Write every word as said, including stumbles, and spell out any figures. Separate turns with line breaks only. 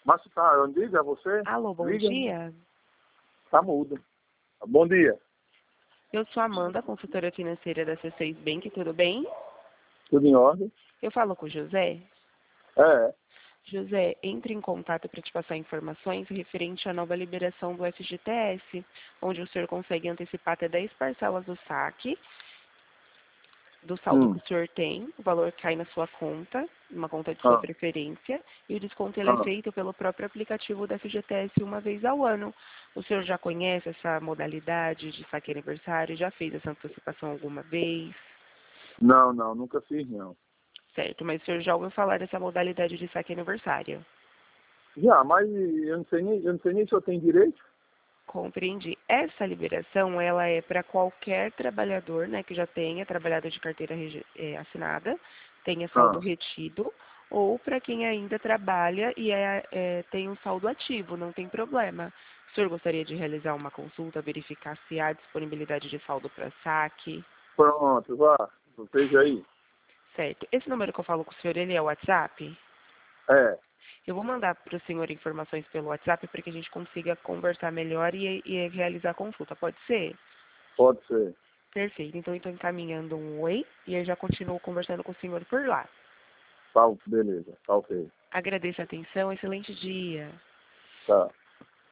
Mas tá, onde é você?
Alô, bom
Liga.
dia.
Tá mudo. Bom dia.
Eu sou a Amanda, consultora financeira da C seis Bank, tudo bem?
Tudo em ordem?
Eu falo com o José.
É.
José, entre em contato para te passar informações referente à nova liberação do F G T S, onde o senhor consegue antecipar até dez parcelas do saque, do saldo
Hum.
que o senhor tem, o valor cai na sua conta, uma conta de sua
Ah.
preferência, e o desconto ele é
Ah.
feito pelo próprio aplicativo da F G T S uma vez ao ano. O senhor já conhece essa modalidade de saque aniversário? Já fez essa antecipação alguma vez?
Não, não, nunca fiz não.
Certo, mas o senhor já ouviu falar dessa modalidade de saque aniversário?
Já, mas eu não sei nem, eu não sei nem se eu tenho direito.
Compreendi. Essa liberação, ela é para qualquer trabalhador, né, que já tenha trabalhado de carteira regi- eh, assinada, tenha saldo
Ah.
retido, ou para quem ainda trabalha e é, é, tem um saldo ativo, não tem problema. O senhor gostaria de realizar uma consulta, verificar se há disponibilidade de saldo para saque?
Pronto, vá. Veja aí.
Certo. Esse número que eu falo com o senhor, ele é o WhatsApp?
É,
Eu vou mandar para o senhor informações pelo WhatsApp para que a gente consiga conversar melhor e, e realizar a consulta. Pode ser?
pode ser.
Perfeito. Então, eu estou encaminhando um oi e eu já continuo conversando com o senhor por lá.
Tá, beleza. Tá ok.
Agradeço a atenção. Excelente dia.
Tá.